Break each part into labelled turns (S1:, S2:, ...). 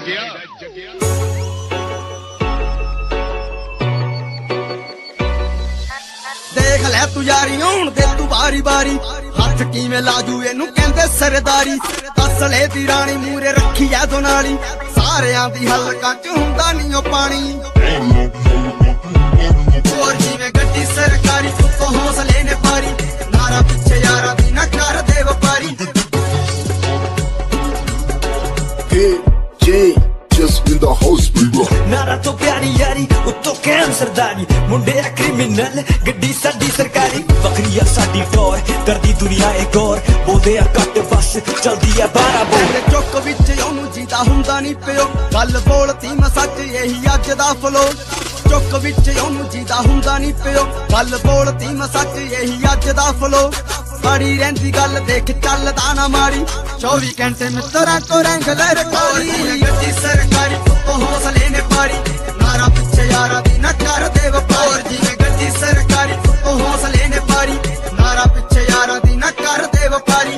S1: देख लै तू यारी हुण दे तू बारी बारी हथ किवें लाजू इनू कहंदे सरदारी असले दी रानी मूरे रखी ऐ दोनाली सारियां दी हलकां च हुंदा नी ओ पानी और जिवें गड्डी सरकारी तो हौसले ने पारी नारा पिछे यारा दी ना कर दे वपारी
S2: Just in the house, baby.
S3: नारा तो प्यारी यारी उत्तो कैम सरदारी मुंडे क्रिमिनल गड्डी साडी सरकारी बकरिया साडी टोर करदी दुनिया एक और बोलदे कट बस चलदी है 12 बोल
S1: चुक विच ओनू जीदा हुंदा नी पियो गल बोलती मैं सच यही अज दा फ्लो चुक विच ओनू जीदा हुंदा नी पियो गल बोलती मैं सच यही अज दा फ्लो माड़ी रहिंदी गल देख चलदा ना माड़ी 24 घंटे मित्तरां तो रेंगलर कोरी गड्डी सरकारी तो हौसले ने पारी नारा पिछे यारा दी ना कर दे वपार जिवें गड्डी सरकारी तो हौसले ने पारी नारा पिछे यारा दी ना कर दे वपारी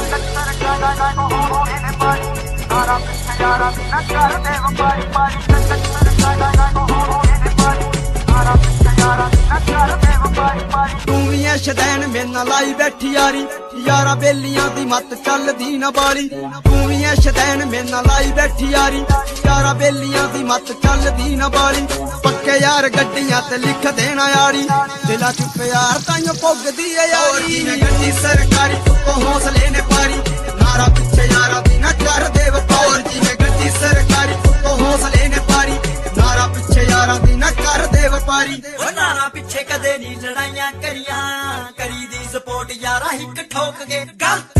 S1: तू भी ऐ शदैन मेरे नाल लाई बैठी यारी यारा बेलियां दी मत चलदी ना बाली तू भी ऐ शदैन मेरे नाल लाई बैठी यारी यारा बेलियां दी मत चलदी ना बाली पक्के यार गड्डियां ते लिख देना यारी दिला च प्यार ताइयों पुगदी है यारी गड्डी सरकारी तो हौसले ने पारी नारा पिछे यारा दी ना कर दे वपार जिवें गड्डी सरकारी तो हौसले ने पारी नारा पिछे यारा दी ना कर दे वपारी
S3: नारा पिछे कदे नी लड़ाइयां करियां करी दी सपोर्ट यारा हिक ठोक के गलत